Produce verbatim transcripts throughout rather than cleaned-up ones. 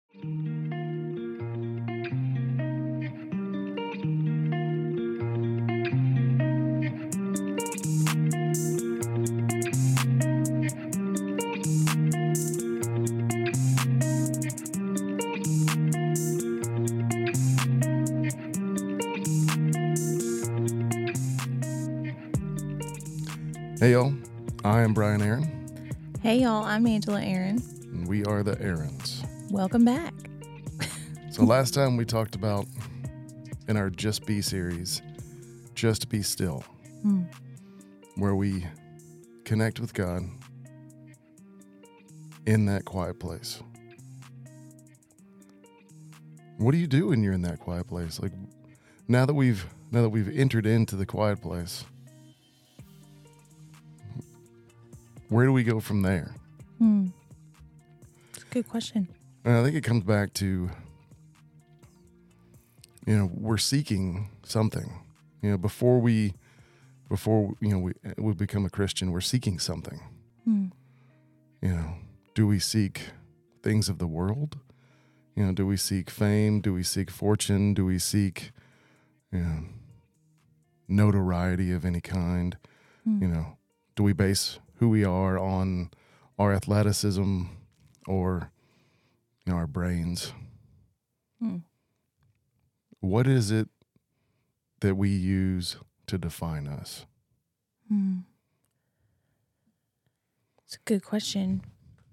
Hey y'all, I am Brian Aaron. Hey y'all, I'm Angela Aaron. And we are the Aarons. Welcome back. So last time we talked about, in our Just Be series, Just Be Still, Mm. where we connect with God in that quiet place. What do you do when you're in that quiet place? Like now that we've now that we've entered into the quiet place, where do we go from there? Mm. It's a good question. And I think it comes back to, you know, we're seeking something. You know, before we, before you know, we we become a Christian, we're seeking something. Mm. You know, do we seek things of the world? You know, do we seek fame? Do we seek fortune? Do we seek, you know, notoriety of any kind? Mm. You know, do we base who we are on our athleticism or, you know, our brains? Mm. What is it that we use to define us? Mm. It's a good question.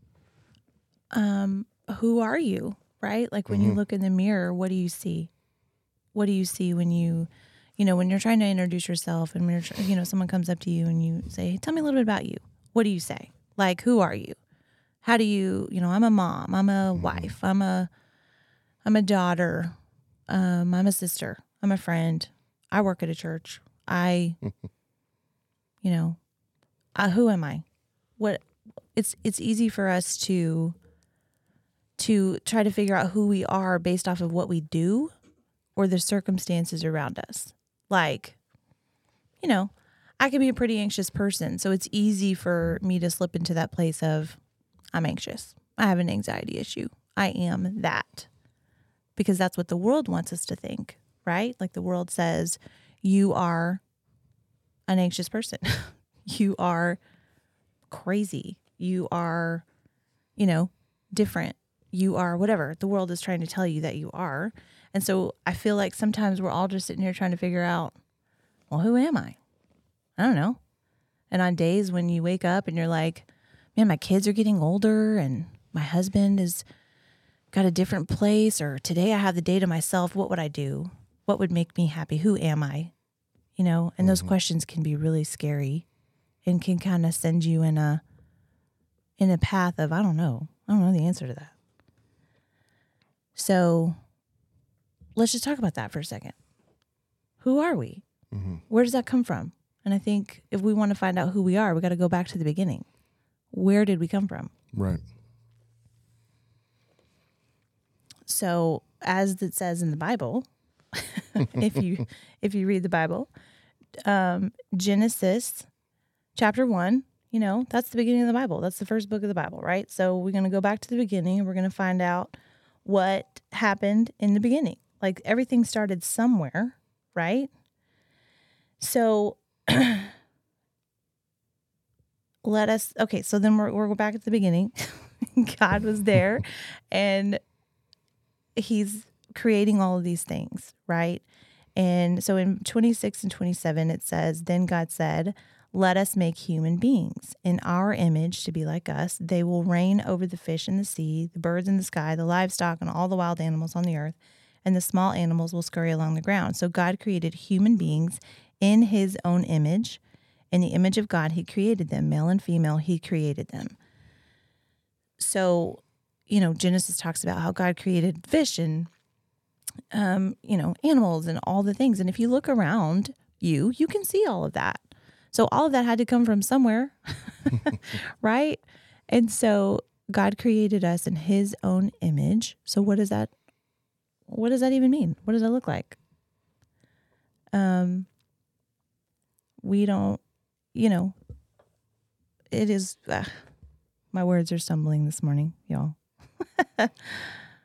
Um, who are you, right? Like when Mhm. you look in the mirror, what do you see? What do you see when you, you know, when you're trying to introduce yourself and when you're, tr- you know, someone comes up to you and you say, hey, tell me a little bit about you. What do you say? Like, who are you? How do you, you know, I'm a mom, I'm a Mhm. wife, I'm a, I'm a daughter, um, I'm a sister, I'm a friend, I work at a church. I, you know, I, who am I? What, it's, it's easy for us to, to try to figure out who we are based off of what we do or the circumstances around us. Like, you know, I can be a pretty anxious person. So it's easy for me to slip into that place of I'm anxious. I have an anxiety issue. I am that. Because that's what the world wants us to think, right? Like the world says, you are an anxious person. You are crazy. You are, you know, different. You are whatever. The world is trying to tell you that you are. And so I feel like sometimes we're all just sitting here trying to figure out, well, who am I? I don't know. And on days when you wake up and you're like, man, my kids are getting older and my husband has got a different place, or today I have the day to myself, what would I do? What would make me happy? Who am I? You know, and those Mhm. questions can be really scary and can kind of send you in a in a path of, I don't know. I don't know the answer to that. So let's just talk about that for a second. Who are we? Mhm. Where does that come from? And I think if we want to find out who we are, we got to go back to the beginning. Where did we come from? Right. So, as it says in the Bible, if you if you read the Bible, um, Genesis chapter one, you know, that's the beginning of the Bible. That's the first book of the Bible, right? So we're going to go back to the beginning and we're going to find out what happened in the beginning. Like everything started somewhere, right? So let us, okay, so then we're, we're back at the beginning. God was there and he's creating all of these things, right? And so in twenty-six and twenty-seven, it says, then God said, let us make human beings in our image to be like us. They will reign over the fish in the sea, the birds in the sky, the livestock, and all the wild animals on the earth. And the small animals will scurry along the ground. So God created human beings in his own image. In the image of God, he created them. Male and female, he created them. So, you know, Genesis talks about how God created fish and, um, you know, animals and all the things. And if you look around you, you can see all of that. So all of that had to come from somewhere, right? And so God created us in his own image. So what does that, what does that even mean? What does that look like? Um, we don't, you know, it is, uh, my words are stumbling this morning, y'all.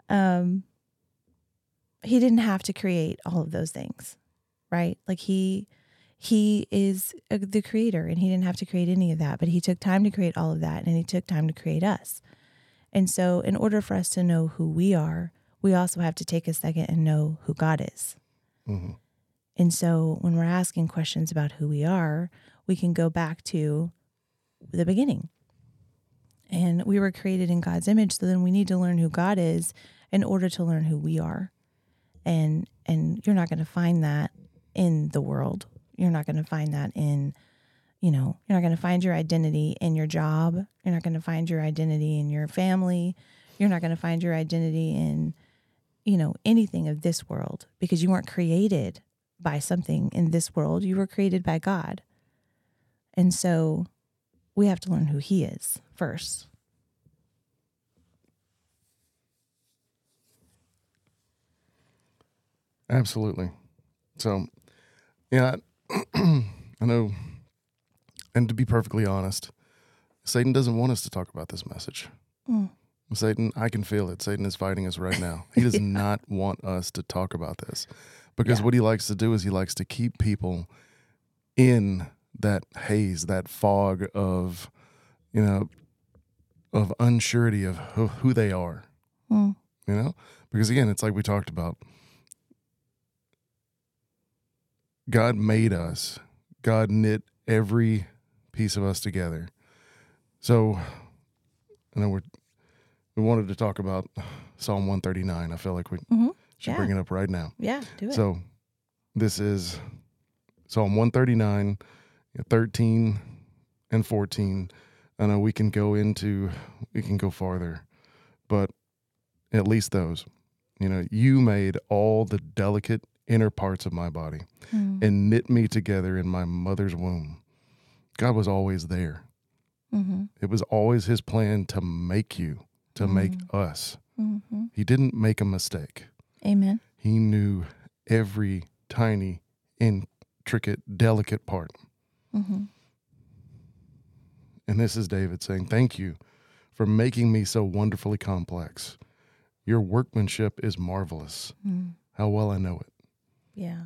um, he didn't have to create all of those things, right? Like he, he is a, the creator, and he didn't have to create any of that, but he took time to create all of that, and he took time to create us. And so in order for us to know who we are, we also have to take a second and know who God is. Mm-hmm. And so when we're asking questions about who we are, we can go back to the beginning. And we were created in God's image, so then we need to learn who God is in order to learn who we are. And and you're not going to find that in the world. You're not going to find that in, you know, you're not going to find your identity in your job. You're not going to find your identity in your family. You're not going to find your identity in, you know, anything of this world, because you weren't created by something in this world. You were created by God. And so we have to learn who he is first. Absolutely. So, yeah, I know, and to be perfectly honest, Satan doesn't want us to talk about this message. Mm. Satan, I can feel it. Satan is fighting us right now. He does yeah. not want us to talk about this, because yeah. what he likes to do is he likes to keep people in that haze, that fog of, you know, of unsurety of who, who they are, mm. you know, because again, it's like we talked about. God made us. God knit every piece of us together. So, I know we're, we wanted to talk about Psalm one thirty-nine. I feel like we mm-hmm. should yeah. bring it up right now. Yeah, do it. So, this is Psalm one thirty-nine, thirteen and fourteen. I know we can go into, we can go farther, but at least those. You know, you made all the delicate inner parts of my body mm. and knit me together in my mother's womb. God was always there. Mm-hmm. It was always his plan to make you, to mm. make us. Mm-hmm. He didn't make a mistake. Amen. He knew every tiny, intricate, delicate part. Mm-hmm. And this is David saying, thank you for making me so wonderfully complex. Your workmanship is marvelous. Mm. How well I know it. Yeah.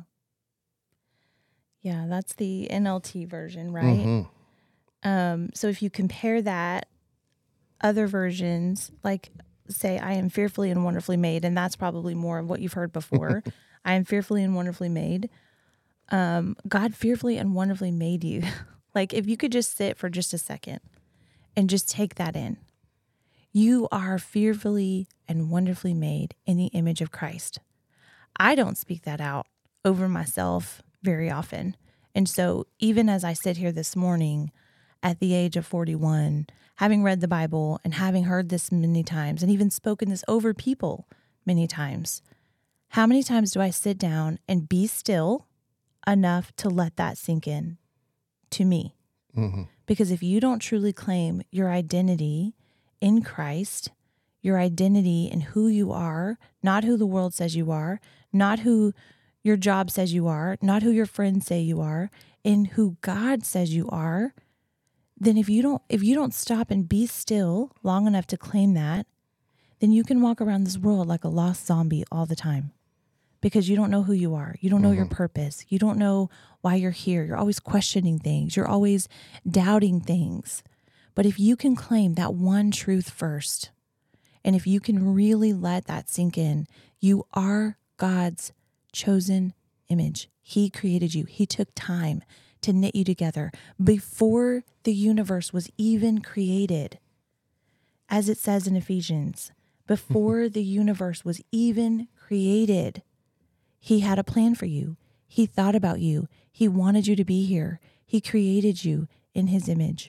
Yeah, that's the N L T version, right? Mm-hmm. Um, so if you compare that, other versions, like say, I am fearfully and wonderfully made, and that's probably more of what you've heard before. I am fearfully and wonderfully made. Um, God fearfully and wonderfully made you. Like if you could just sit for just a second and just take that in. You are fearfully and wonderfully made in the image of Christ. I don't speak that out over myself very often. And so even as I sit here this morning at the age of forty-one, having read the Bible and having heard this many times and even spoken this over people many times, how many times do I sit down and be still enough to let that sink in to me? Mm-hmm. Because if you don't truly claim your identity in Christ, your identity in who you are, not who the world says you are, not who your job says you are, not who your friends say you are, in who God says you are, then if you don't if you don't stop and be still long enough to claim that, then you can walk around this world like a lost zombie all the time. Because you don't know who you are. You don't know mm-hmm. your purpose. You don't know why you're here. You're always questioning things. You're always doubting things. But if you can claim that one truth first, and if you can really let that sink in, you are God's chosen image. He created you. He took time to knit you together before the universe was even created. As it says in Ephesians, before the universe was even created, he had a plan for you. He thought about you. He wanted you to be here. He created you in his image.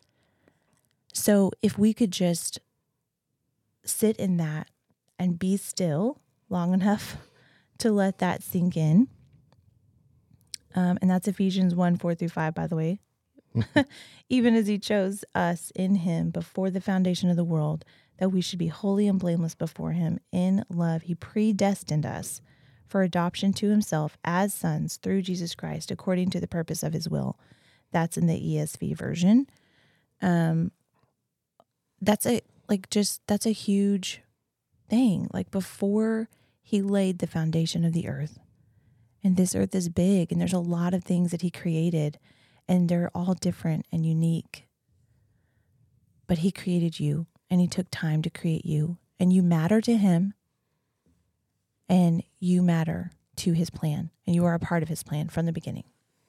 So if we could just sit in that and be still long enough to let that sink in. Um, and that's Ephesians one, four through five, by the way. Even as he chose us in him before the foundation of the world, that we should be holy and blameless before him. In love, he predestined us for adoption to himself as sons through Jesus Christ, according to the purpose of his will. That's in the E S V version. Um, that's a, like, just, that's a huge thing. Like before he laid the foundation of the earth. And this earth is big, and there's a lot of things that he created, and they're all different and unique. But he created you, and he took time to create you, and you matter to him, and you matter to his plan, and you are a part of his plan from the beginning.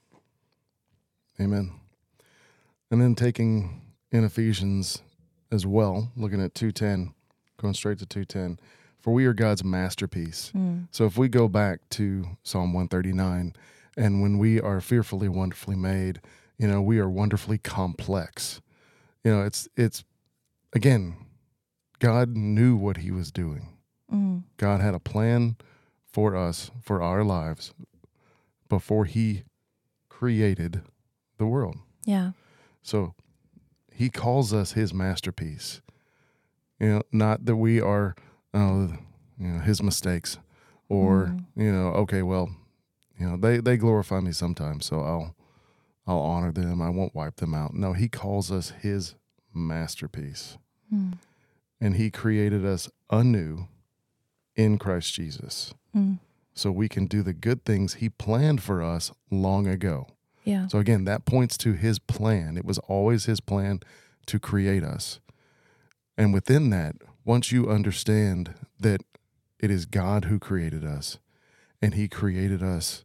Amen. And then taking in Ephesians as well, looking at two ten, going straight to two ten, for we are God's masterpiece. Mm. So if we go back to Psalm one thirty-nine, and when we are fearfully, wonderfully made, you know, we are wonderfully complex. You know, it's, it's again, God knew what he was doing. Mm. God had a plan for us, for our lives, before he created the world. Yeah. So he calls us his masterpiece. You know, not that we are, uh, you know, his mistakes, or Mm. you know, okay, well, you know, they they glorify me sometimes, so I'll I'll honor them. I won't wipe them out. No, he calls us his masterpiece, Mm. and he created us anew in Christ Jesus, Mm. so we can do the good things he planned for us long ago. Yeah. So again, that points to his plan. It was always his plan to create us. And within that, once you understand that it is God who created us, and he created us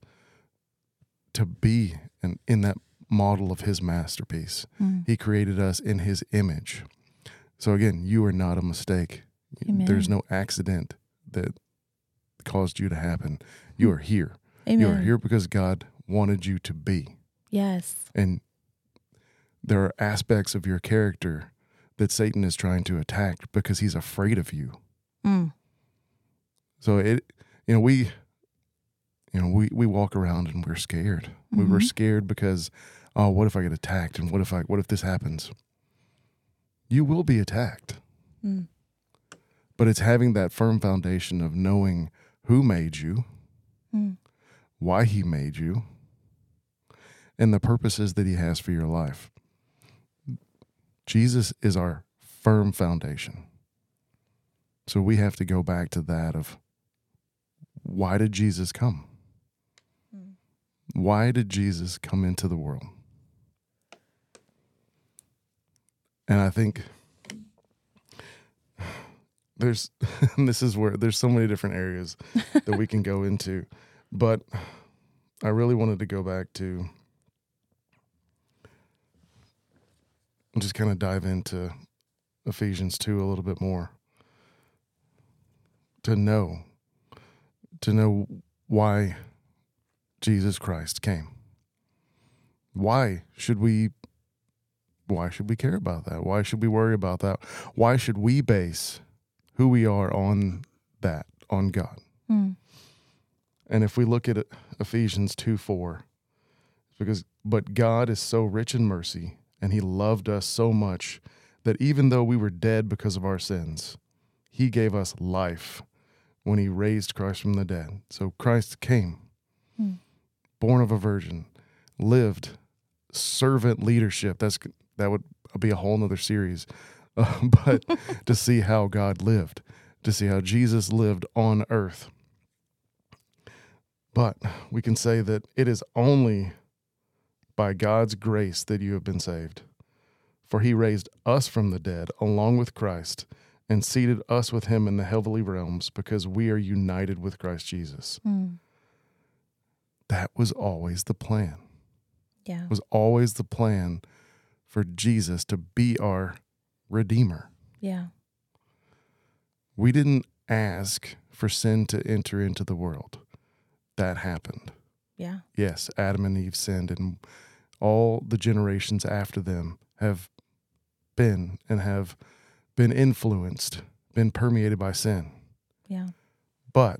to be in, in that model of his masterpiece, Mm. he created us in his image. So again, you are not a mistake. Amen. There's no accident that caused you to happen. You are here. Amen. You are here because God wanted you to be. Yes. And there are aspects of your character that Satan is trying to attack because he's afraid of you. Mm. So it, you know, we, you know, we, we walk around and we're scared. Mm-hmm. We were scared because, oh, what if I get attacked? And what if I, what if this happens? You will be attacked. Mm. But it's having that firm foundation of knowing who made you, Mm. why he made you, and the purposes that he has for your life. Jesus is our firm foundation. So we have to go back to that of, why did Jesus come? Mm. Why did Jesus come into the world? And I think there's, this is where there's so many different areas that we can go into, but I really wanted to go back to just kind of dive into Ephesians two a little bit more. To know, to know why Jesus Christ came. Why should we, why should we care about that? Why should we worry about that? Why should we base who we are on that, on God? Mm. And if we look at Ephesians two four, it's because, but God is so rich in mercy, and he loved us so much that even though we were dead because of our sins, he gave us life when he raised Christ from the dead. So Christ came, Mm. born of a virgin, lived servant leadership. That's that would be a whole nother series. Uh, but to see how God lived, to see how Jesus lived on earth. But we can say that it is only by God's grace that you have been saved. For he raised us from the dead along with Christ and seated us with him in the heavenly realms because we are united with Christ Jesus. Mm. That was always the plan. Yeah. It was always the plan for Jesus to be our Redeemer. Yeah. We didn't ask for sin to enter into the world. That happened. Yeah. Yes, Adam and Eve sinned, and all the generations after them have been and have been influenced, been permeated by sin. Yeah. But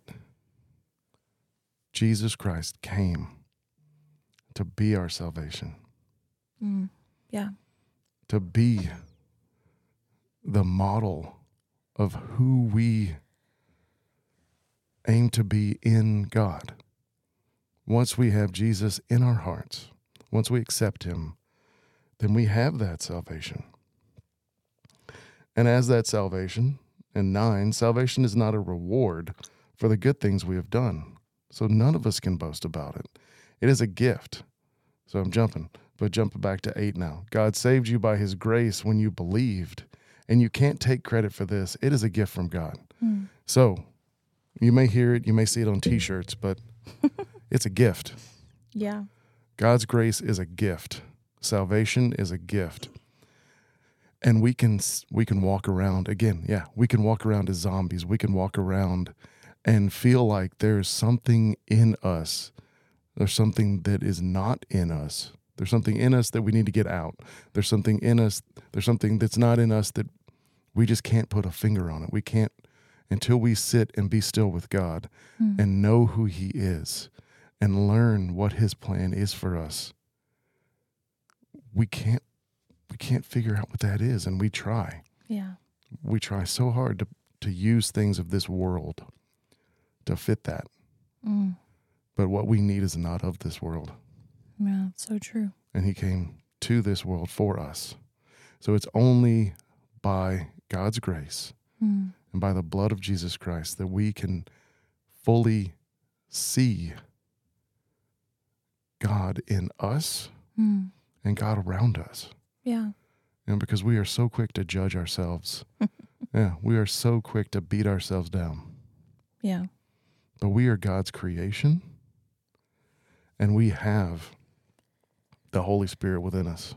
Jesus Christ came to be our salvation, Mm. Yeah. to be the model of who we aim to be in God. Once we have Jesus in our hearts, once we accept him, then we have that salvation. And as that salvation, and nine, salvation is not a reward for the good things we have done. So none of us can boast about it. It is a gift. So I'm jumping, but jumping back to eight now. God saved you by his grace when you believed, and you can't take credit for this. It is a gift from God. Mm. So you may hear it, you may see it on t-shirts, but it's a gift. Yeah. God's grace is a gift. Salvation is a gift. And we can we can walk around, again, yeah, we can walk around as zombies. We can walk around and feel like there's something in us. There's something that is not in us. There's something in us that we need to get out. There's something in us, there's something that's not in us that we just can't put a finger on it. We can't, until we sit and be still with God mm. and know who he is and learn what his plan is for us. We can't We can't figure out what that is, and we try. Yeah. We try so hard to, to use things of this world to fit that. Mm. But what we need is not of this world. Yeah, so true. And he came to this world for us. So it's only by God's grace mm. and by the blood of Jesus Christ that we can fully see God in us mm. and God around us. Yeah. And because we are so quick to judge ourselves. Yeah, we are so quick to beat ourselves down. Yeah. But we are God's creation, and we have the Holy Spirit within us.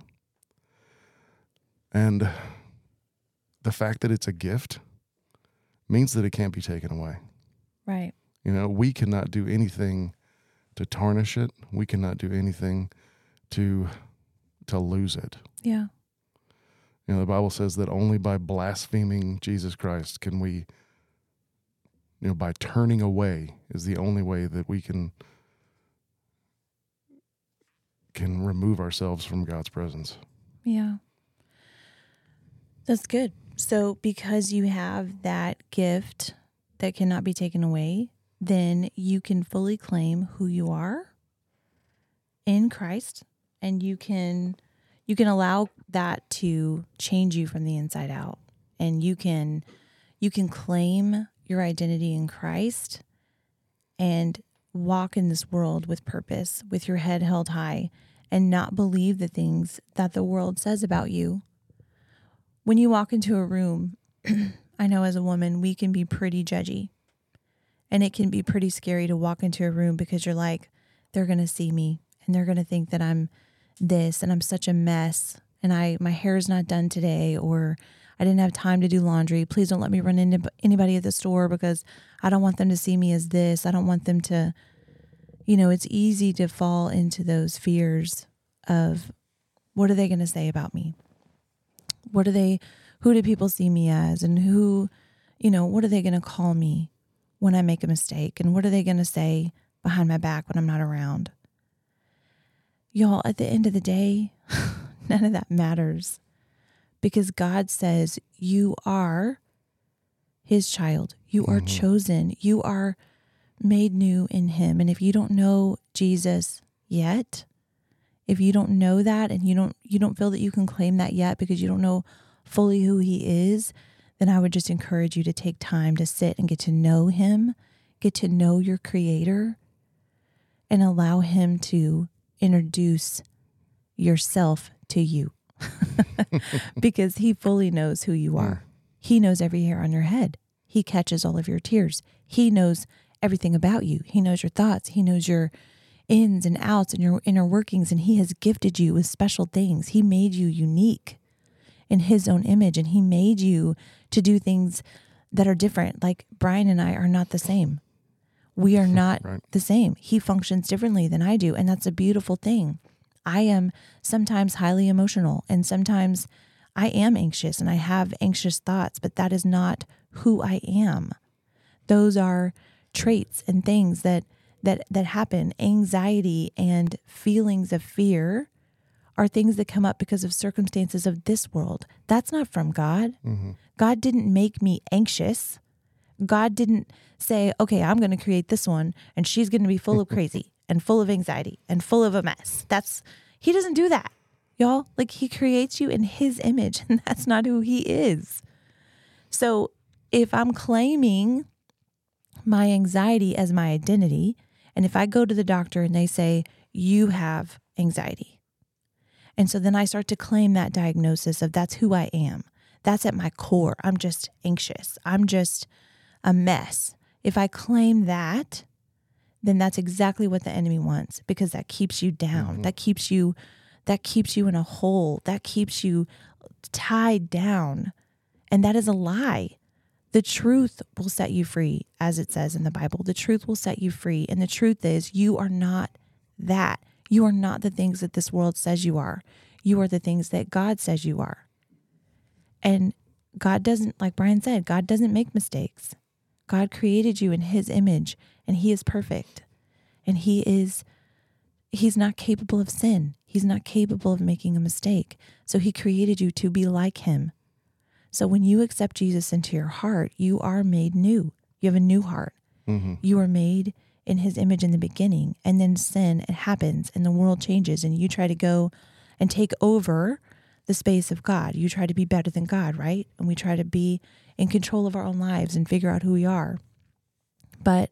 And the fact that it's a gift means that it can't be taken away. Right. You know, we cannot do anything to tarnish it. We cannot do anything to to lose it. Yeah. You know, the Bible says that only by blaspheming Jesus Christ can we, you know, by turning away is the only way that we can can remove ourselves from God's presence. Yeah. That's good. So because you have that gift that cannot be taken away, then you can fully claim who you are in Christ, and you can you can allow that to change you from the inside out. And you can you can claim your identity in Christ and walk in this world with purpose, with your head held high, and not believe the things that the world says about you. When you walk into a room, I know as a woman, we can be pretty judgy. And it can be pretty scary to walk into a room because you're like, they're going to see me and they're going to think that I'm this and I'm such a mess and I my hair's not done today, or I didn't have time to do laundry. Please don't let me run into anybody at the store because I don't want them to see me as this. I don't want them to, you know, it's easy to fall into those fears of what are they going to say about me? What are they, who do people see me as? And who, you know, what are they going to call me when I make a mistake? And what are they going to say behind my back when I'm not around? Y'all, at the end of the day, none of that matters because God says you are his child. You are mm-hmm. chosen. You are made new in him. And if you don't know Jesus yet, if you don't know that and you don't you don't feel that you can claim that yet because you don't know fully who he is, then I would just encourage you to take time to sit and get to know him, get to know your creator, and allow him to introduce yourself to you because he fully knows who you are. He knows every hair on your head. He catches all of your tears. He knows everything about you. He knows your thoughts. He knows your ins and outs and your inner workings, and he has gifted you with special things. He made you unique in his own image, and he made you to do things that are different. Like Brian and I are not the same. We are not right. the same. He functions differently than I do, and that's a beautiful thing. I am sometimes highly emotional, and sometimes I am anxious, and I have anxious thoughts, but that is not who I am. Those are traits and things that that that happen. Anxiety and feelings of fear are things that come up because of circumstances of this world. That's not from God. Mm-hmm. God didn't make me anxious. God didn't say, okay, I'm going to create this one and she's going to be full of crazy and full of anxiety and full of a mess. That's, he doesn't do that, y'all. Like he creates you in his image and that's not who he is. So if I'm claiming my anxiety as my identity, and if I go to the doctor and they say, you have anxiety, and so then I start to claim that diagnosis of that's who I am. That's at my core. I'm just anxious. I'm just a mess. If I claim that, then that's exactly what the enemy wants, because that keeps you down. Mm-hmm. That keeps you, that keeps you in a hole. That keeps you tied down. And that is a lie. The truth will set you free, as it says in the Bible. The truth will set you free. And the truth is, you are not that. You are not the things that this world says you are. You are the things that God says you are. And God doesn't, like Brian said, God doesn't make mistakes. God created you in his image, and he is perfect. And he is, he's not capable of sin. He's not capable of making a mistake. So he created you to be like him. So when you accept Jesus into your heart, you are made new. You have a new heart. Mm-hmm. You are made in his image in the beginning, and then sin, it happens, and the world changes, and you try to go and take over the space of God. You try to be better than God, right? And we try to be in control of our own lives and figure out who we are. But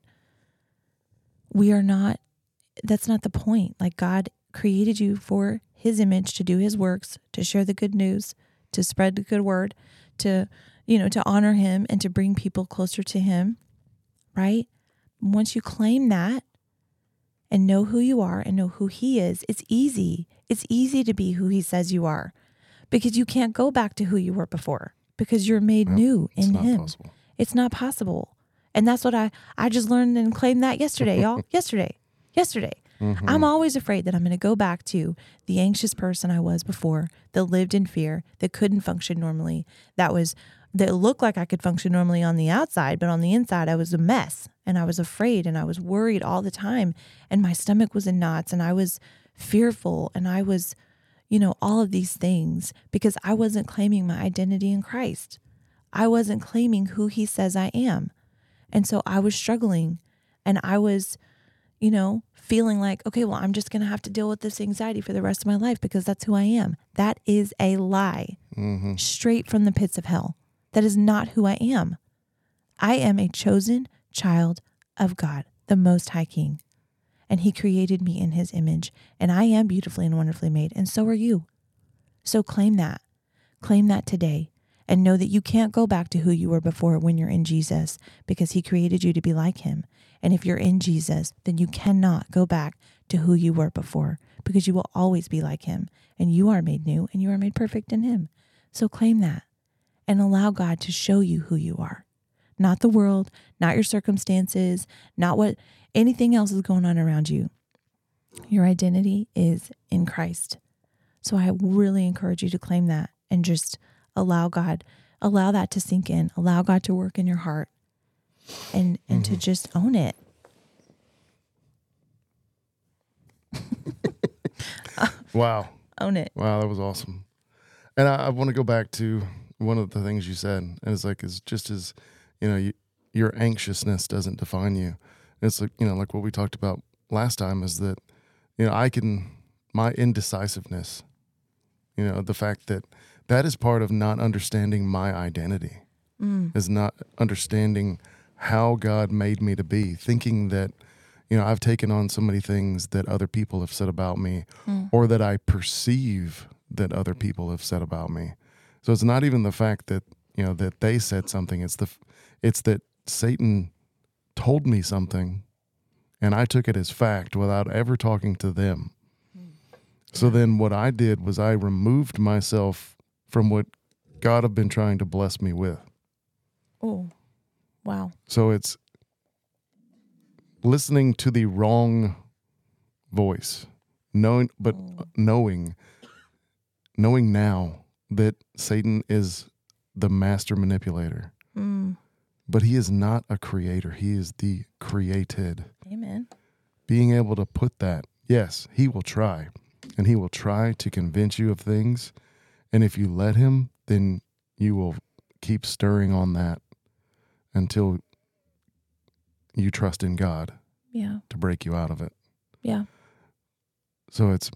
we are not, that's not the point. Like, God created you for his image, to do his works, to share the good news, to spread the good word, to, you know, to honor him and to bring people closer to him, right? Once you claim that and know who you are and know who he is, it's easy. It's easy to be who he says you are, because you can't go back to who you were before, because you're made yep, new in him. Possible. It's not possible. And that's what I, I just learned and claimed that yesterday, y'all. yesterday. Yesterday. Mm-hmm. I'm always afraid that I'm going to go back to the anxious person I was before, that lived in fear, that couldn't function normally, that was that looked like I could function normally on the outside, but on the inside I was a mess, and I was afraid, and I was worried all the time, and my stomach was in knots, and I was fearful, and I was, you know, all of these things, because I wasn't claiming my identity in Christ. I wasn't claiming who he says I am. And so I was struggling, and I was, you know, feeling like, okay, well, I'm just going to have to deal with this anxiety for the rest of my life because that's who I am. That is a lie, mm-hmm. straight from the pits of hell. That is not who I am. I am a chosen child of God, the Most High King. And he created me in his image. And I am beautifully and wonderfully made. And so are you. So claim that. Claim that today. And know that you can't go back to who you were before when you're in Jesus, because he created you to be like him. And if you're in Jesus, then you cannot go back to who you were before, because you will always be like him. And you are made new, and you are made perfect in him. So claim that. And allow God to show you who you are. Not the world, not your circumstances, not what anything else is going on around you. Your identity is in Christ. So I really encourage you to claim that and just allow God, allow that to sink in, allow God to work in your heart, and, and mm-hmm. to just own it. Wow. Own it. Wow, that was awesome. And I, I want to go back to one of the things you said, and it's like, it's just as, you know, you, your anxiousness doesn't define you. It's like, you know, like what we talked about last time is that, you know, I can, my indecisiveness, you know, the fact that that is part of not understanding my identity, mm. is not understanding how God made me to be, thinking that, you know, I've taken on so many things that other people have said about me, mm. or that I perceive that other people have said about me. So it's not even the fact that, you know, that they said something. It's the, it's that Satan told me something and I took it as fact without ever talking to them. Mm. So then what I did was I removed myself from what God had been trying to bless me with. Oh, wow. So it's listening to the wrong voice, knowing, but oh. knowing, knowing now that Satan is the master manipulator, mm. but he is not a creator. He is the created. Amen. Being able to put that, yes, he will try, and he will try to convince you of things. And if you let him, then you will keep stirring on that until you trust in God, yeah, to break you out of it. Yeah. So it's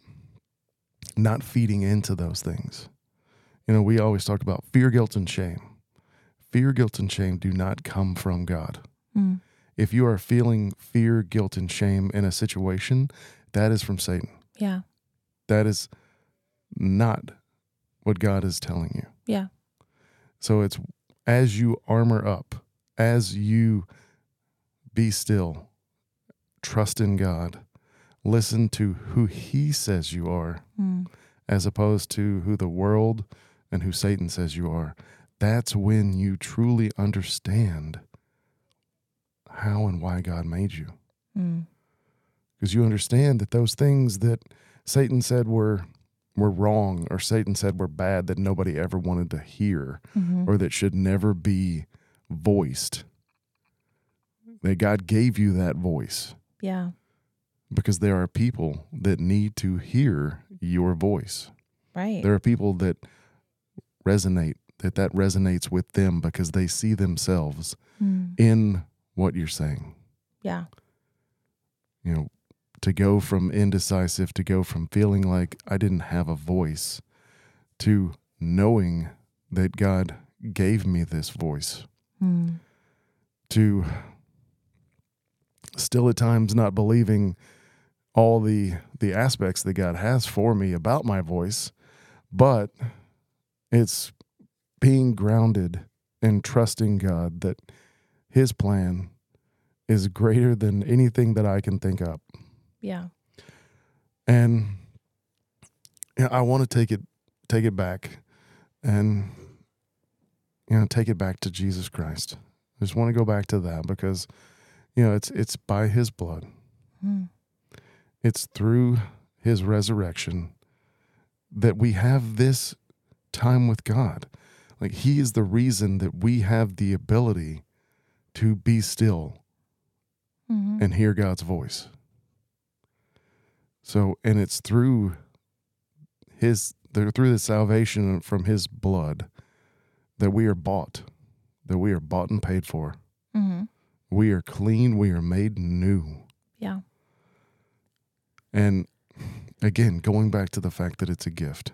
not feeding into those things. You know, we always talk about fear, guilt, and shame. fear, guilt, and shame do not come from God. Mm. If you are feeling fear, guilt, and shame in a situation, that is from Satan. Yeah. That is not what God is telling you. Yeah. So it's as you armor up, as you be still, trust in God, listen to who he says you are, Mm. as opposed to who the world and who Satan says you are. That's when you truly understand how and why God made you. Mm. Because you understand that those things that Satan said were were wrong, or Satan said were bad, that nobody ever wanted to hear, Mm-hmm. or that should never be voiced, that God gave you that voice. Yeah. Because there are people that need to hear your voice. Right. There are people that resonate, that that resonates with them because they see themselves Mm. in what you're saying. Yeah. You know, to go from indecisive, to go from feeling like I didn't have a voice, to knowing that God gave me this voice, Mm. to still at times not believing all the the aspects that God has for me about my voice, but it's being grounded and trusting God that his plan is greater than anything that I can think up. Yeah. And you know, I want to take it take it back and you know take it back to Jesus Christ. I just want to go back to that because you know it's it's by his blood. Mm. It's through his resurrection that we have this time with God. Like he is the reason that we have the ability to be still Mm-hmm. and hear God's voice. So, and it's through his, through the salvation from his blood that we are bought, that we are bought and paid for. Mm-hmm. We are clean. We are made new. Yeah. And again, going back to the fact that it's a gift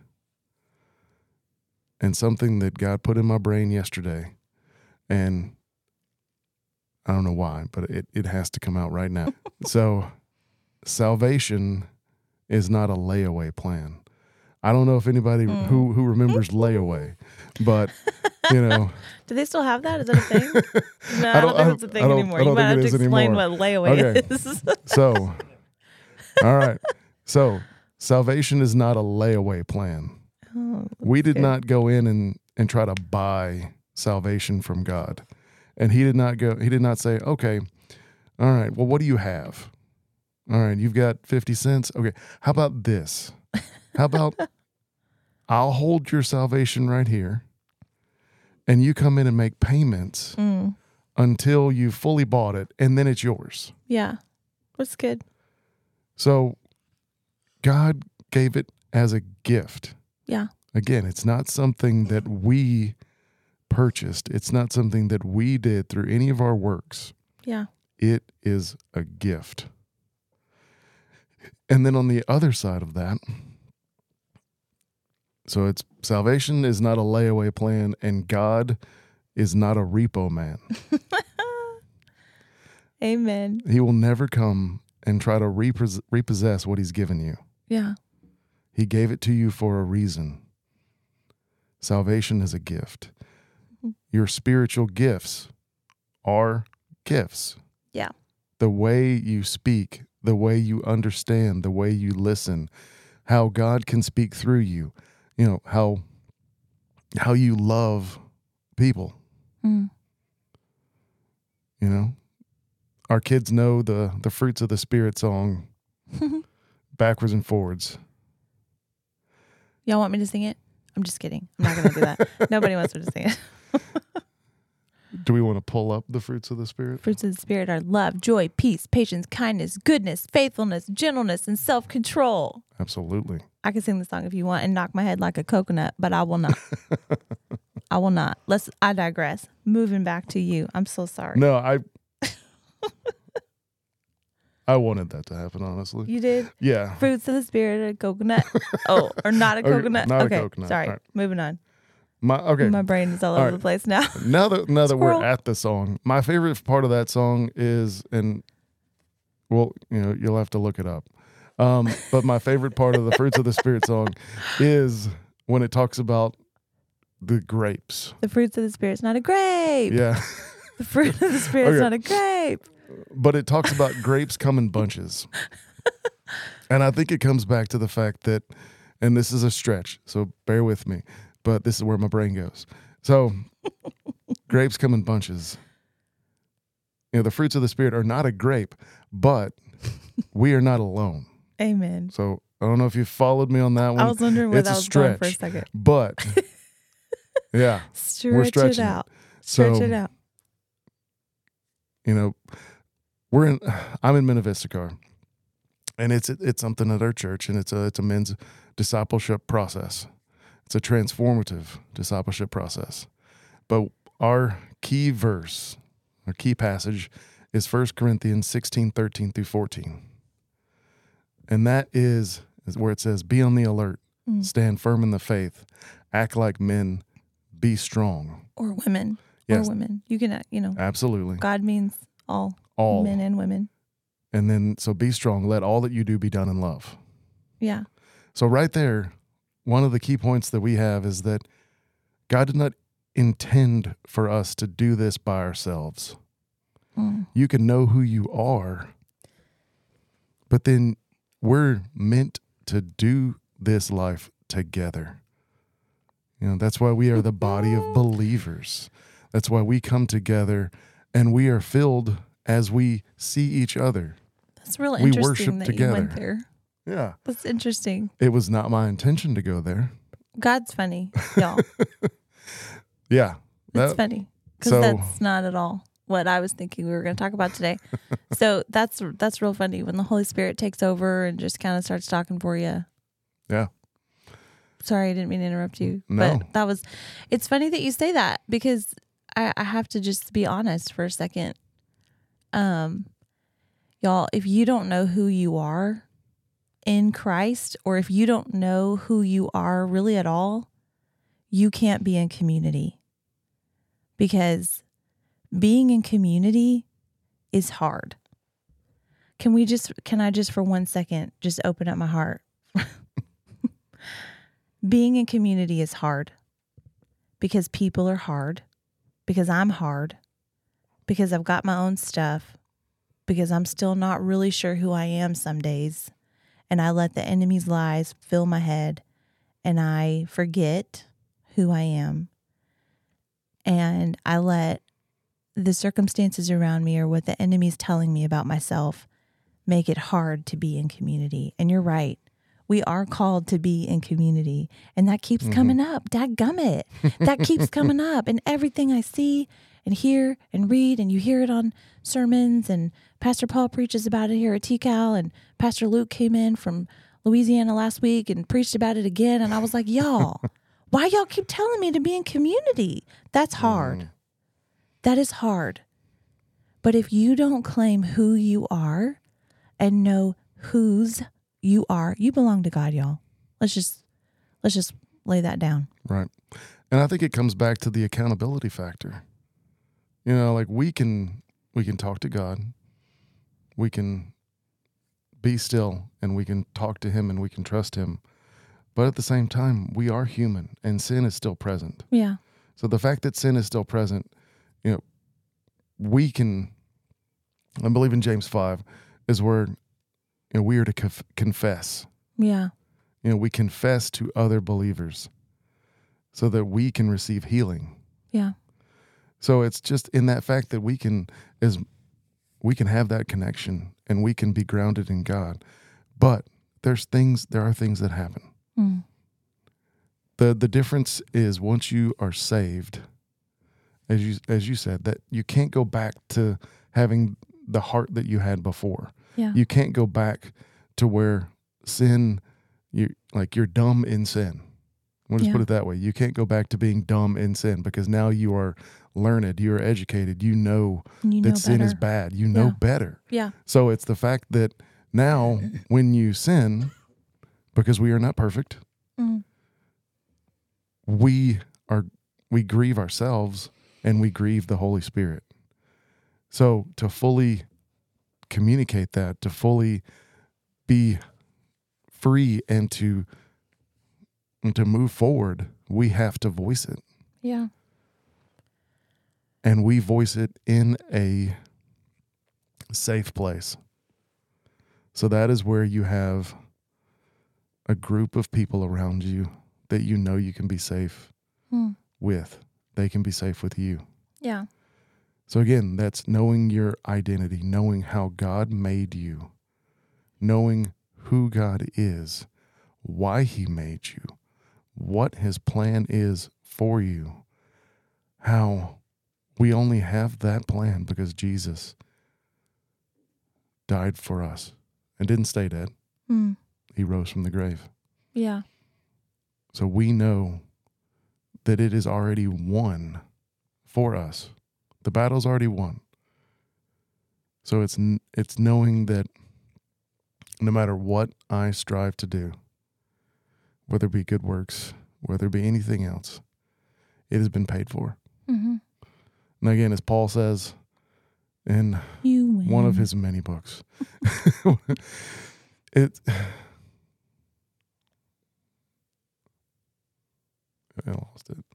and something that God put in my brain yesterday, and I don't know why, but it, it has to come out right now. So salvation is not a layaway plan. I don't know if anybody Mm. who, who remembers layaway, but you know, Do they still have that? Is that a thing? No, I I don't- don't, I think it's a don't- thing I don't- anymore. I don't You might think it have to is explain anymore. what layaway Okay. is. so, all right. So salvation is not a layaway plan. Oh, We did good. not go in and, and try to buy salvation from God. And he did not go, he did not say, okay, all right, well, what do you have? All right, you've got fifty cents. Okay, how about this? How about I'll hold your salvation right here and you come in and make payments Mm. until you fully bought it and then it's yours. Yeah. That's good. So God gave it as a gift. Yeah. Again, it's not something that we purchased. It's not something that we did through any of our works. Yeah. It is a gift. And then on the other side of that, so it's salvation is not a layaway plan, and God is not a repo man. Amen. He will never come and try to repos- repossess what he's given you. Yeah. He gave it to you for a reason. Salvation is a gift. Your spiritual gifts are gifts. Yeah. The way you speak, the way you understand, the way you listen, how God can speak through you, you know, how how you love people. Mm. You know, our kids know the the fruits of the Spirit song backwards and forwards. Y'all want me to sing it? I'm just kidding. I'm not going to do that. Nobody wants me to sing it. Do we want to pull up the fruits of the Spirit? Fruits of the Spirit are love, joy, peace, patience, kindness, goodness, faithfulness, gentleness, and self-control. Absolutely. I can sing the song if you want and knock my head like a coconut, but I will not. I will not. Let's. I digress. Moving back to you. I'm so sorry. No, I I wanted that to happen, honestly. You did? Yeah. Fruits of the Spirit, a coconut. Oh, or not a Okay, coconut? not a okay, coconut. sorry. All right. Moving on. My okay. My brain is all, All over right. the place now. Now that now that Squirrel. we're at the song, my favorite part of that song is, and well, you know, you'll have to look it up. Um, but my favorite part of the Fruits of the Spirit song is when it talks about the grapes. The fruits of the Spirit's not a grape. Yeah. The fruit of the Spirit's Okay. not a grape. But it talks about grapes come in bunches. And I think it comes back to the fact that, and this is a stretch, so bear with me, but this is where my brain goes. So grapes come in bunches. You know, the fruits of the Spirit are not a grape, but we are not alone. Amen. So I don't know if you followed me on that one. I was wondering where It's that a was going for a stretch. second. But yeah, Stretch we're it stretching it. out. Stretch So, it out. you know, we're in, I'm in Minivistacar, and it's it's something at our church, and it's a it's a men's discipleship process. It's a transformative discipleship process. But our key verse, our key passage is First Corinthians sixteen, thirteen through fourteen. And that is, is where it says, be on the alert, Mm. stand firm in the faith, act like men, be strong. Or women. Yes. Or women. You can, uh, you know, Absolutely. God means all, All. men and women. And then, so be strong. Let all that you do be done in love. Yeah. So right there, one of the key points that we have is that God did not intend for us to do this by ourselves. Mm. You can know who you are, but then we're meant to do this life together. You know, that's why we are the body of believers. That's why we come together and we are filled as we see each other. That's real We interesting worship that together. you went there. Yeah. That's interesting. It was not my intention to go there. God's funny, y'all. Yeah. It's That- funny because so- that's not at all what I was thinking we were going to talk about today. So that's that's real funny when the Holy Spirit takes over and just kind of starts talking for you. Yeah. Sorry, I didn't mean to interrupt you. No. But that was, it's funny that you say that because I, I have to just be honest for a second. Um, y'all, if you don't know who you are in Christ, or if you don't know who you are really at all, you can't be in community. Because being in community is hard. Can we just, can I just for one second just open up my heart? Being in community is hard because people are hard, because I'm hard, because I've got my own stuff, because I'm still not really sure who I am some days, and I let the enemy's lies fill my head, and I forget who I am, and I let the circumstances around me or what the enemy's telling me about myself make it hard to be in community. And you're right. We are called to be in community, and that keeps Mhm. coming up. Dadgummit. That keeps coming up in everything I see and hear and read, and you hear it on sermons, and Pastor Paul preaches about it here at T Cal, and Pastor Luke came in from Louisiana last week and preached about it again, and I was like, y'all, why y'all keep telling me to be in community? That's hard. Mm. That is hard. But if you don't claim who you are and know whose you are, you belong to God, y'all. Let's just let's just lay that down. Right. And I think it comes back to the accountability factor. You know, like we can we can talk to God. We can be still and we can talk to him and we can trust him. But at the same time, we are human and sin is still present. Yeah. So the fact that sin is still present, you know, we can, I believe in James five, is where, you know, we are to conf- confess. Yeah. You know, we confess to other believers so that we can receive healing. Yeah. So it's just in that fact that we can, as we can have that connection and we can be grounded in God. But there's things, there are things that happen. Mm. The the difference is once you are saved, as you as you said, that you can't go back to having the heart that you had before. Yeah. You can't go back to where sin, you like you're dumb in sin. We'll just Yeah. put it that way. You can't go back to being dumb in sin because now you are learned, you are educated, you know And you that know sin is better. bad. You know Yeah. better. Yeah. So it's the fact that now when you sin, because we are not perfect, Mm. we are we grieve ourselves and we grieve the Holy Spirit. So to fully communicate that, to fully be free and to and to move forward, we have to voice it. Yeah. And we voice it in a safe place. So that is where you have a group of people around you that you know you can be safe Hmm. with. They can be safe with you. Yeah. So again, that's knowing your identity, knowing how God made you, knowing who God is, why he made you, what his plan is for you, how we only have that plan because Jesus died for us and didn't stay dead. Hmm. He rose from the grave. Yeah. So we know that it is already won for us. The battle's already won. So it's it's knowing that no matter what I strive to do, whether it be good works, whether it be anything else, it has been paid for. Mm-hmm. And again, as Paul says in You win. one of his many books, it. I lost it.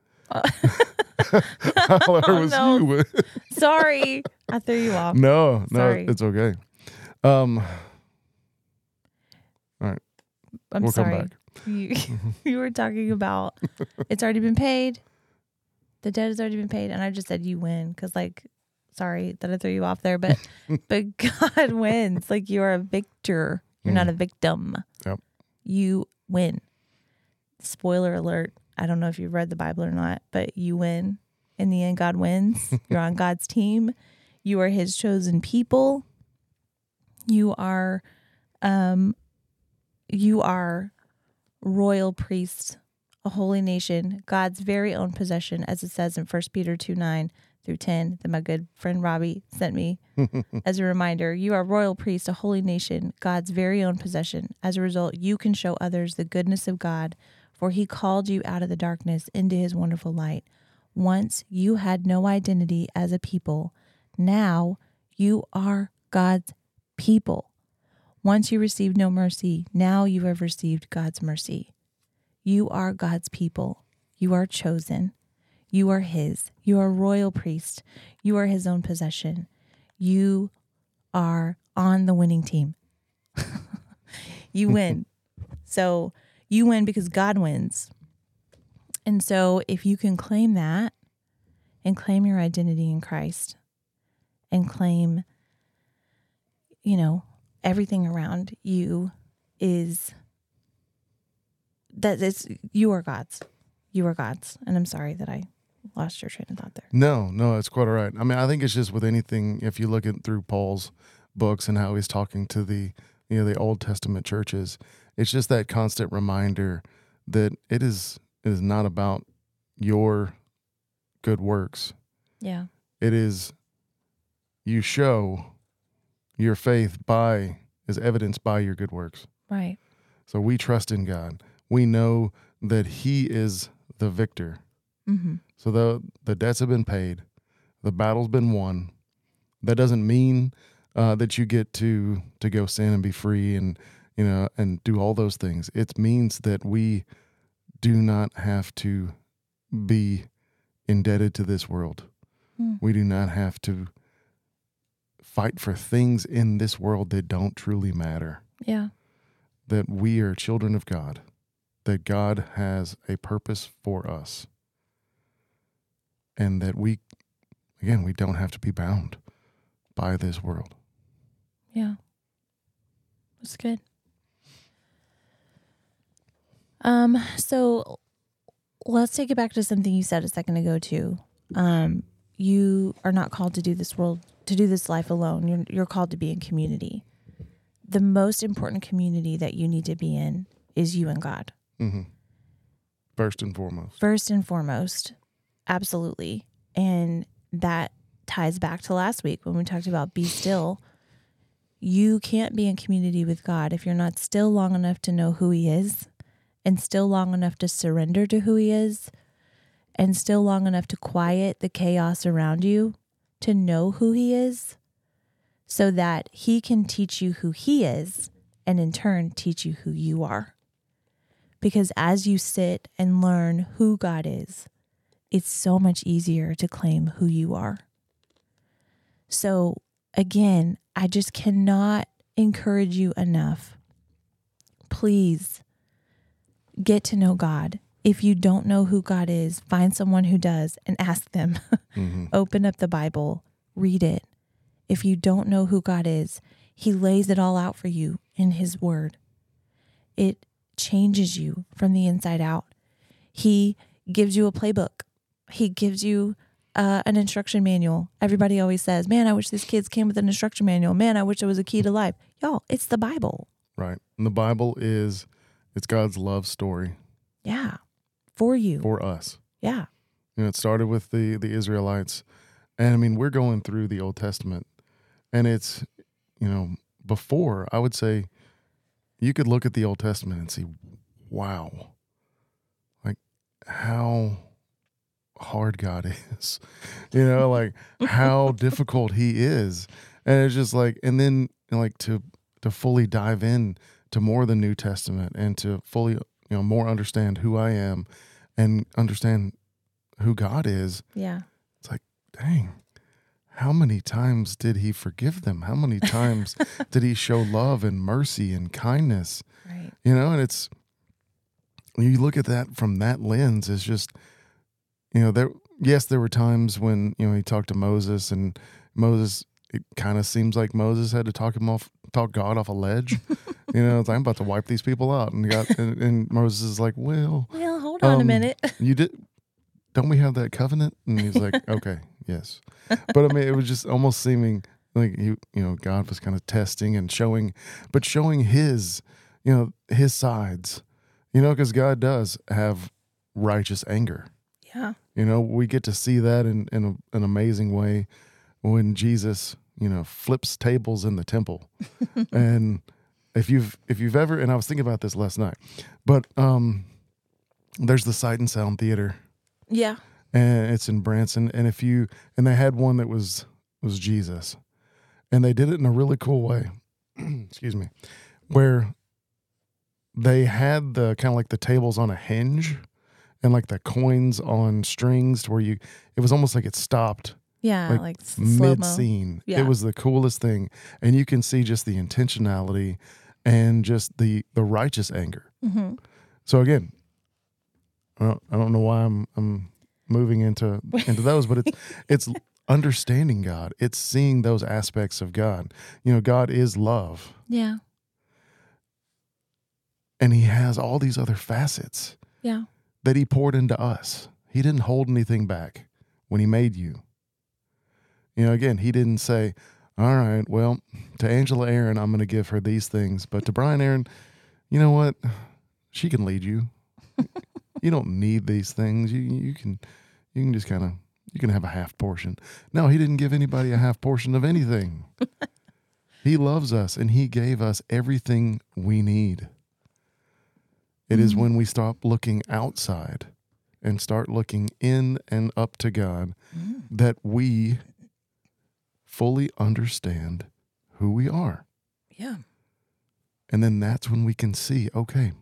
All I heard was no. you win. Sorry, I threw you off. No, no, Sorry. it's okay. Um, all right, I'm we'll sorry. come back. You, you were talking about it's already been paid. The debt has already been paid, and I just said you win because, like, sorry that I threw you off there, but but God wins. Like, you are a victor. You're Mm. not a victim. Yep. You win. Spoiler alert. I don't know if you've read the Bible or not, but you win. In the end, God wins. You're on God's team. You are his chosen people. You are, um, you are royal priests, a holy nation, God's very own possession, as it says in First Peter two nine through ten, that my good friend Robbie sent me as a reminder. You are royal priests, a holy nation, God's very own possession. As a result, you can show others the goodness of God, for he called you out of the darkness into his wonderful light. Once you had no identity as a people. Now you are God's people. Once you received no mercy. Now you have received God's mercy. You are God's people. You are chosen. You are his. You are royal priest. You are his own possession. You are on the winning team. You win. So you win because God wins. And so if you can claim that and claim your identity in Christ and claim, you know, everything around you is that it's, you are God's. You are God's. And I'm sorry that I lost your train of thought there. No, no, it's quite all right. I mean, I think it's just with anything, if you look at through Paul's books and how he's talking to the, you know, the Old Testament churches, it's just that constant reminder that it is, it is not about your good works. Yeah. It is, you show your faith by, is evidenced by your good works. Right. So we trust in God. We know that he is the victor. Mm-hmm. So the the debts have been paid. The battle's been won. That doesn't mean uh, that you get to to go sin and be free and, you know, and do all those things. It means that we do not have to be indebted to this world. Mm. We do not have to fight for things in this world that don't truly matter. Yeah. That we are children of God. That God has a purpose for us. And that we, again, we don't have to be bound by this world. Yeah. That's good. Um, so let's take it back to something you said a second ago too. Um, you are not called to do this world, to do this life alone. You're you're called to be in community. The most important community that you need to be in is you and God. Mm-hmm. First and foremost. First and foremost. Absolutely. And that ties back to last week when we talked about be still. You can't be in community with God if you're not still long enough to know who he is and still long enough to surrender to who he is and still long enough to quiet the chaos around you to know who he is so that he can teach you who he is and in turn teach you who you are. Because as you sit and learn who God is, it's so much easier to claim who you are. So again, I just cannot encourage you enough. Please get to know God. If you don't know who God is, find someone who does and ask them. Mm-hmm. Open up the Bible, read it. If you don't know who God is, he lays it all out for you in his word. It changes you from the inside out. He gives you a playbook. He gives you uh, an instruction manual. Everybody always says, man, I wish these kids came with an instruction manual. Man, I wish it was a key to life. Y'all, it's the Bible. Right. And the Bible is, it's God's love story. Yeah. For you. For us. Yeah. You know, it started with the, the Israelites. And I mean, we're going through the Old Testament. And it's, you know, before, I would say, you could look at the Old Testament and see, wow, like how hard God is, you know, like how difficult he is. And it's just like, and then like to, to fully dive in to more of the New Testament and to fully, you know, more understand who I am and understand who God is. Yeah. It's like, dang, how many times did he forgive them? How many times did he show love and mercy and kindness? Right. You know, and it's, when you look at that from that lens, it's just, you know, there, yes, there were times when, you know, he talked to Moses and Moses, it kind of seems like Moses had to talk him off, talk God off a ledge. You know, it's like, I'm about to wipe these people out. And God, and, and Moses is like, well, well, hold on um, a minute. You did, don't we have that covenant? And he's like, okay, yes. But I mean, it was just almost seeming like he, you know, God was kind of testing and showing, but showing his, you know, his sides, you know, because God does have righteous anger. Yeah. You know, we get to see that in, in a, an amazing way when Jesus, you know, flips tables in the temple. And if you've, if you've ever, and I was thinking about this last night, but um, there's the Sight and Sound Theater. Yeah. And it's in Branson. And if you, and they had one that was, was Jesus. And they did it in a really cool way. Excuse me. Where they had the kind of like the tables on a hinge and like the coins on strings to where you, it was almost like it stopped. Yeah. Like, like mid scene. Yeah. It was the coolest thing. And you can see just the intentionality and just the, the righteous anger. Mm-hmm. So again, I don't, I don't know why I'm, I'm moving into, into those, but it's, it's understanding God. It's seeing those aspects of God. You know, God is love. Yeah. And he has all these other facets. Yeah. That he poured into us. He didn't hold anything back when he made you. You know, again, he didn't say, all right, well, to Angela Aaron, I'm going to give her these things. But to Brian Aaron, you know what? She can lead you. You don't need these things. You you can you can just kind of, you can have a half portion. No, he didn't give anybody a half portion of anything. He loves us and he gave us everything we need. It mm-hmm. is when we stop looking outside and start looking in and up to God mm. that we fully understand who we are. Yeah. And then that's when we can see, okay,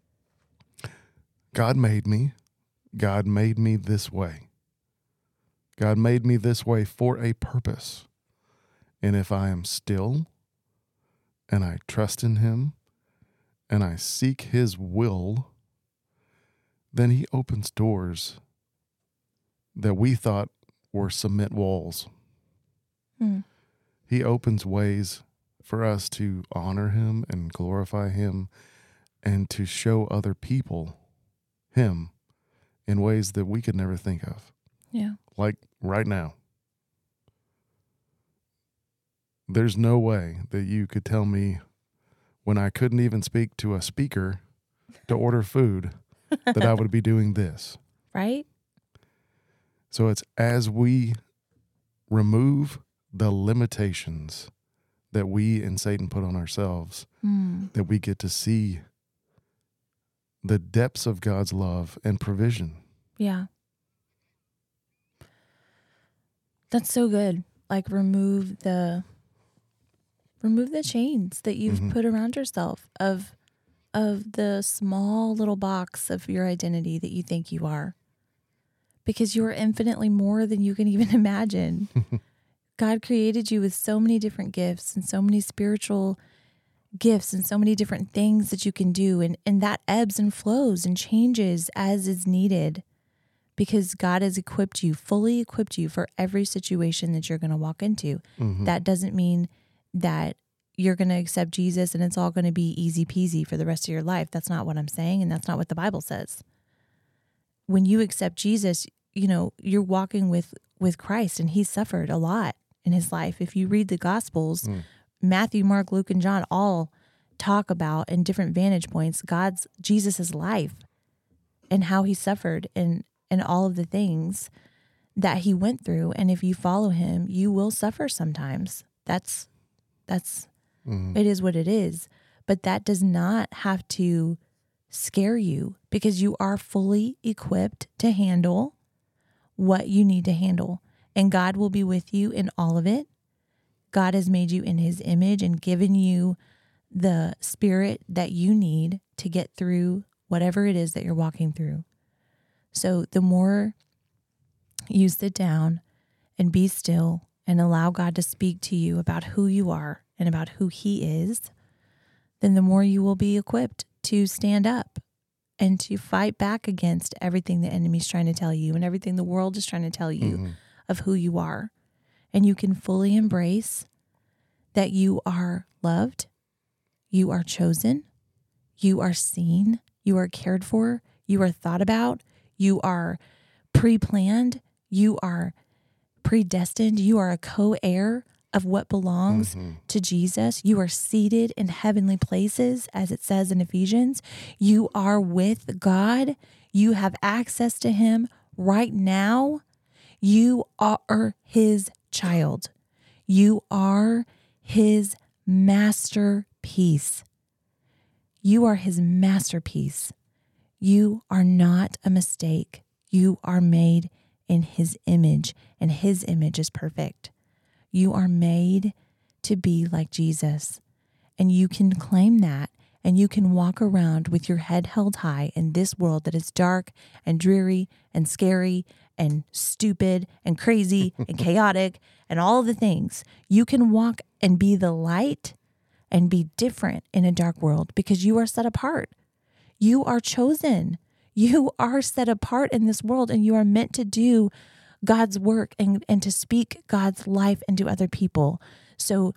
God made me. God made me this way. God made me this way for a purpose. And if I am still and I trust in him and I seek his will, then he opens doors that we thought were cement walls. Hmm. He opens ways for us to honor him and glorify him and to show other people him in ways that we could never think of. Yeah. Like right now. There's no way that you could tell me when I couldn't even speak to a speaker to order food that I would be doing this. Right? So it's as we remove the limitations that we and Satan put on ourselves mm. that we get to see the depths of God's love and provision. Yeah. That's so good. Like remove the remove the chains that you've Mhm. put around yourself of of the small little box of your identity that you think you are. Because you are infinitely more than you can even imagine. God created you with so many different gifts and so many spiritual gifts and so many different things that you can do. And, and that ebbs and flows and changes as is needed because God has equipped you, fully equipped you for every situation that you're going to walk into. Mhm. That doesn't mean that you're going to accept Jesus and it's all going to be easy peasy for the rest of your life. That's not what I'm saying. And that's not what the Bible says. When you accept Jesus, you know, you're walking with, with Christ, and he suffered a lot in his life. If you read the Gospels, Mm. Matthew, Mark, Luke, and John all talk about in different vantage points, God's, Jesus's life and how he suffered and, and all of the things that he went through. And if you follow him, you will suffer sometimes. That's, that's, Mhm. it is what it is. But that does not have to scare you because you are fully equipped to handle what you need to handle. And God will be with you in all of it. God has made you in his image and given you the spirit that you need to get through whatever it is that you're walking through. So the more you sit down and be still and allow God to speak to you about who you are and about who he is, then the more you will be equipped to stand up and to fight back against everything the enemy's trying to tell you and everything the world is trying to tell you Mhm. of who you are. And you can fully embrace that you are loved, you are chosen, you are seen, you are cared for, you are thought about, you are pre-planned, you are predestined, you are a co-heir of what belongs Mhm. to Jesus. You are seated in heavenly places, as it says in Ephesians. You are with God. You have access to him right now. You are his child. You are his masterpiece. You are his masterpiece. You are not a mistake. You are made in his image, and his image is perfect. You are made to be like Jesus, and you can claim that, and you can walk around with your head held high in this world that is dark and dreary and scary and stupid and crazy and chaotic and all the things. You can walk and be the light and be different in a dark world because you are set apart. You are chosen. You are set apart in this world, and you are meant to do God's work and, and to speak God's life into other people. So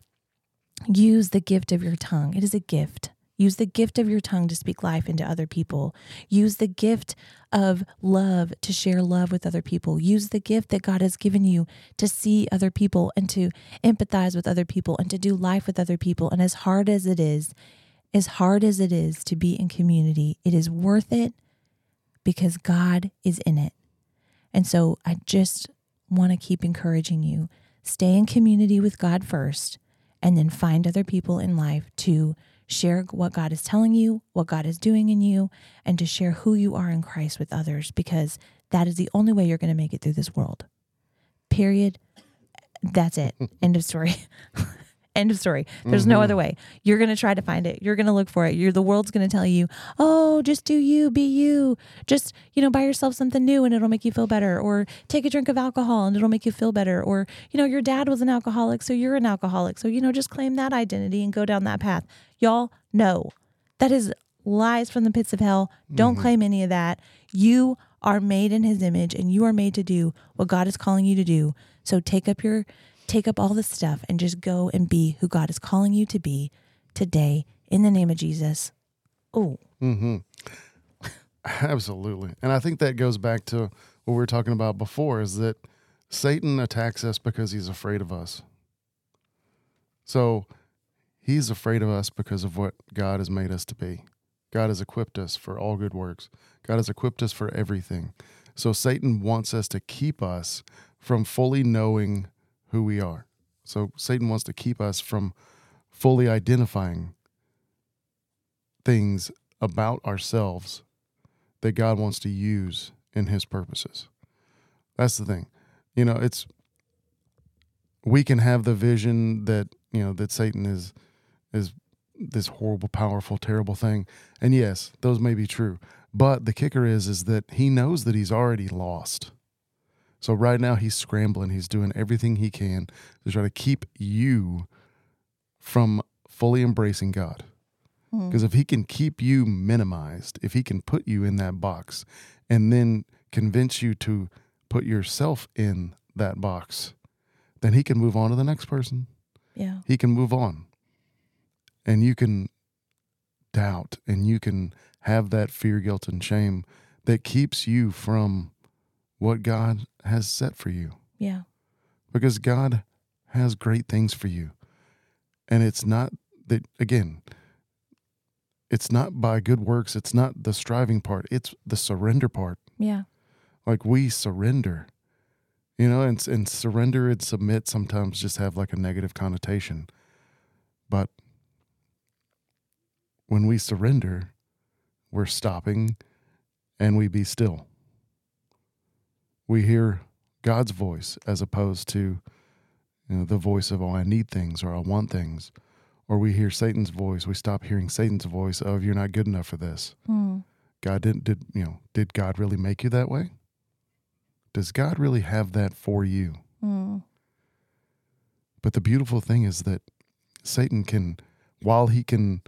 use the gift of your tongue. It is a gift. Use the gift of your tongue to speak life into other people. Use the gift of love to share love with other people. Use the gift that God has given you to see other people and to empathize with other people and to do life with other people. And as hard as it is, as hard as it is to be in community, it is worth it because God is in it. And so I just want to keep encouraging you. Stay in community with God first, and then find other people in life to share what God is telling you, what God is doing in you, and to share who you are in Christ with others, because that is the only way you're going to make it through this world. Period. That's it. End of story. End of story. There's Mm-hmm. no other way. You're going to try to find it. You're going to look for it. You're the world's going to tell you, oh, just do you, be you. Just, you know, buy yourself something new and it'll make you feel better. Or take a drink of alcohol and it'll make you feel better. Or, you know, your dad was an alcoholic, so you're an alcoholic. So, you know, just claim that identity and go down that path. Y'all, no. That is lies from the pits of hell. Don't Mm-hmm. claim any of that. You are made in his image and you are made to do what God is calling you to do. So take up your Take up all this stuff and just go and be who God is calling you to be today in the name of Jesus. Oh, Mm-hmm. Absolutely. And I think that goes back to what we were talking about before, is that Satan attacks us because he's afraid of us. So he's afraid of us because of what God has made us to be. God has equipped us for all good works. God has equipped us for everything. So Satan wants us to keep us from fully knowing who we are. So Satan wants to keep us from fully identifying things about ourselves that God wants to use in his purposes. That's the thing. You know, it's we can have the vision that, you know, that Satan is is this horrible, powerful, terrible thing. And yes, those may be true. But the kicker is is that he knows that he's already lost. So right now he's scrambling. He's doing everything he can to try to keep you from fully embracing God. Because if he can keep you minimized, if he can put you in that box and then convince you to put yourself in that box, then he can move on to the next person. Yeah. He can move on. And you can doubt and you can have that fear, guilt, and shame that keeps you from what God has set for you. Yeah. Because God has great things for you. And it's not that, again, it's not by good works. It's not the striving part. It's the surrender part. Yeah. Like we surrender, you know, and, and surrender and submit sometimes just have like a negative connotation. But when we surrender, we're stopping and we be still. We hear God's voice as opposed to, you know, the voice of, oh, I need things or I want things. Or we hear Satan's voice. We stop hearing Satan's voice of, you're not good enough for this. Mm. God didn't, did, you know, did God really make you that way? Does God really have that for you? Mm. But the beautiful thing is that Satan can, while he can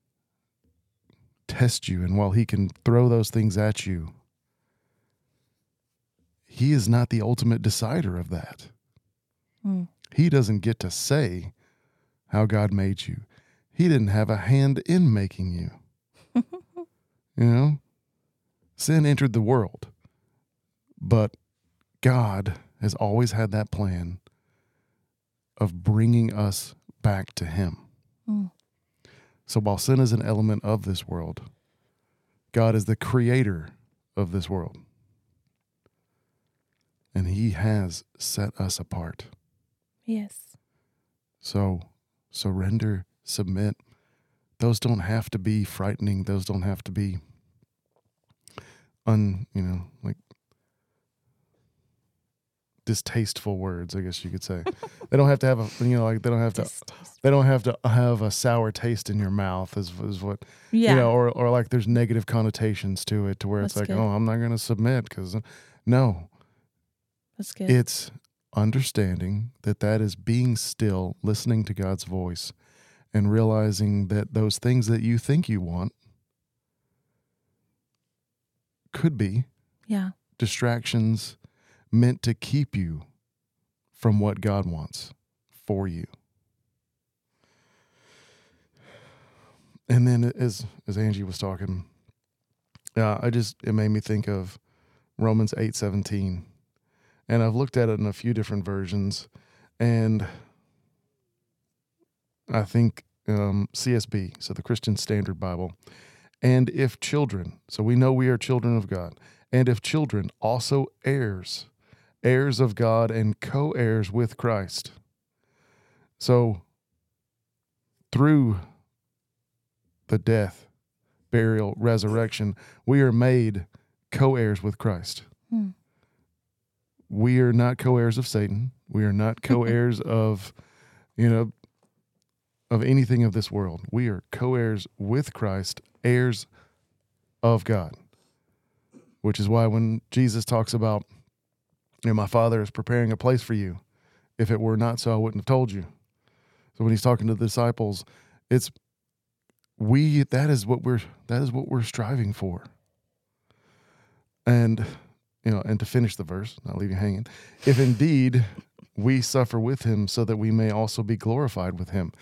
test you and while he can throw those things at you, he is not the ultimate decider of that. Mm. He doesn't get to say how God made you. He didn't have a hand in making you. You know? Sin entered the world, but God has always had that plan of bringing us back to him. Mm. So while sin is an element of this world, God is the creator of this world. And he has set us apart. Yes. So surrender, submit. Those don't have to be frightening. Those don't have to be un, you know, like distasteful words, I guess you could say. They don't have to have a, you know, like they don't have to, they don't have to have a sour taste in your mouth is, is what, Yeah. you know, or, or like there's negative connotations to it to where it's That's like, good. oh, I'm not going to submit because no, That's good. it's understanding that that is being still, listening to God's voice and realizing that those things that you think you want could be yeah. distractions meant to keep you from what God wants for you. And then as as Angie was talking, uh, I just, it made me think of Romans eight seventeen. And I've looked at it in a few different versions. And I think um, C S B, so the Christian Standard Bible, and if children, so we know we are children of God, and if children, also heirs, heirs of God and co-heirs with Christ. So through the death, burial, resurrection, we are made co-heirs with Christ. Hmm. We are not co-heirs of Satan. We are not co-heirs of, you know, of anything of this world. We are co-heirs with Christ, heirs of God. Which is why when Jesus talks about, you know, my Father is preparing a place for you. If it were not so, I wouldn't have told you. So when he's talking to the disciples, it's we that is what we're that is what we're striving for. And you know, and to finish the verse, not leave you hanging, if indeed we suffer with him so that we may also be glorified with him.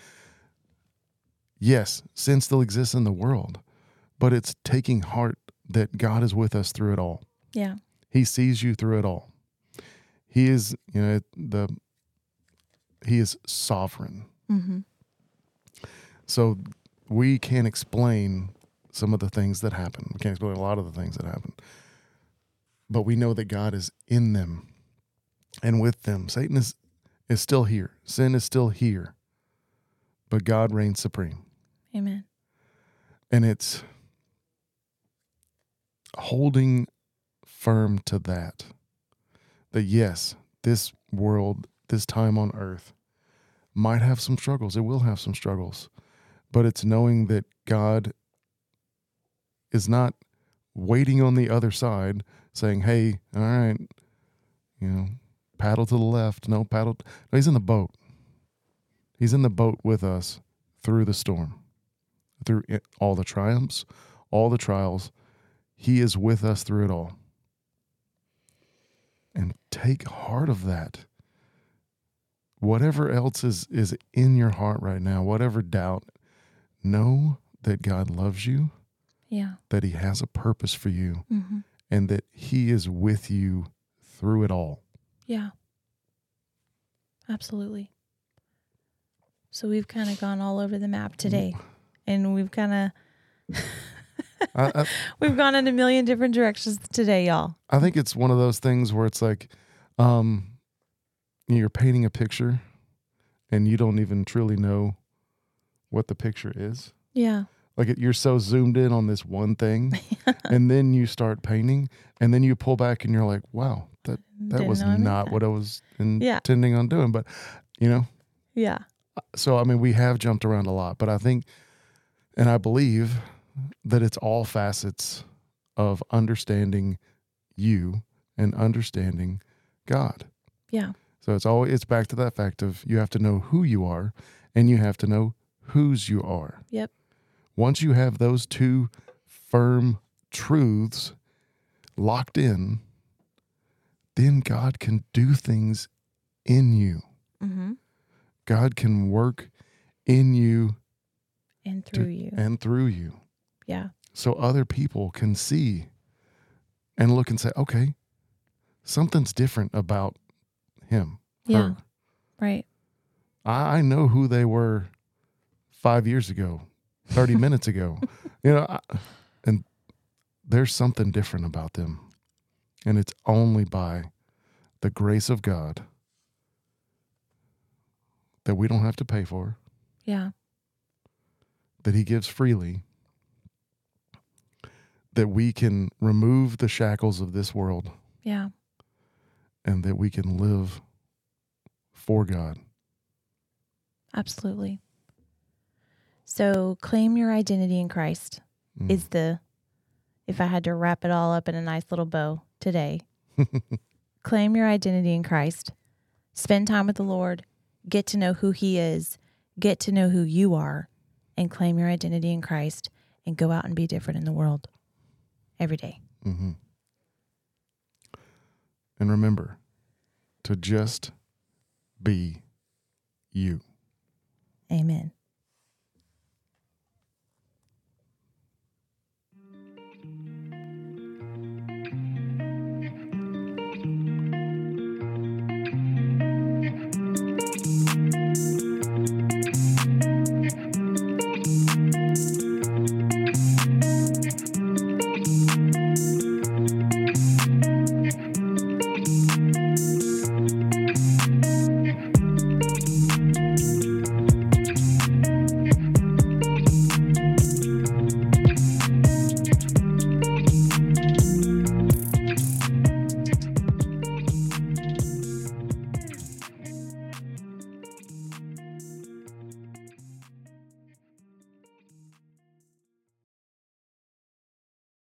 Yes, sin still exists in the world, but it's taking heart that God is with us through it all. Yeah. He sees you through it all. He is, you know, the he is sovereign. Mm-hmm. So we can't explain some of the things that happen. We can't explain a lot of the things that happen. But we know that God is in them and with them. Satan is, is still here. Sin is still here. But God reigns supreme. Amen. And it's holding firm to that. That yes, this world, this time on earth might have some struggles. It will have some struggles. But it's knowing that God is not waiting on the other side saying, hey, all right, you know, paddle to the left. No, paddle. No, he's in the boat. He's in the boat with us through the storm, through it, all the triumphs, all the trials. He is with us through it all. And take heart of that. Whatever else is, is in your heart right now, whatever doubt, know that God loves you, Yeah. that he has a purpose for you, Mm-hmm. and that he is with you through it all. Yeah. Absolutely. So we've kind of gone all over the map today, and we've kind of I, I, we've gone in a million different directions today, y'all. I think it's one of those things where it's like, um, you're painting a picture and you don't even truly know what the picture is. Yeah. Like it, you're so zoomed in on this one thing, and then you start painting, and then you pull back and you're like, wow, that, that Didn't was know I meant not that. what I was Yeah. intending on doing. But, you know, Yeah. so, I mean, we have jumped around a lot, but I think, and I believe that it's all facets of understanding you and understanding God. Yeah. So it's always, it's back to that fact of you have to know who you are and you have to know whose you are. Yep. Once you have those two firm truths locked in, then God can do things in you. Mm-hmm. God can work in you And through to- you. and through you. Yeah. So other people can see and look and say, okay, something's different about him, Yeah. her. Right. I, I know who they were five years ago, thirty minutes ago, you know, I, and there's something different about them. And it's only by the grace of God that we don't have to pay for, Yeah. that he gives freely, that we can remove the shackles of this world, Yeah. and that we can live for God. Absolutely. So claim your identity in Christ Mm. is the, if I had to wrap it all up in a nice little bow today, claim your identity in Christ, spend time with the Lord, get to know who he is, get to know who you are, and claim your identity in Christ and go out and be different in the world every day. Mm-hmm. And remember to just be you. Amen.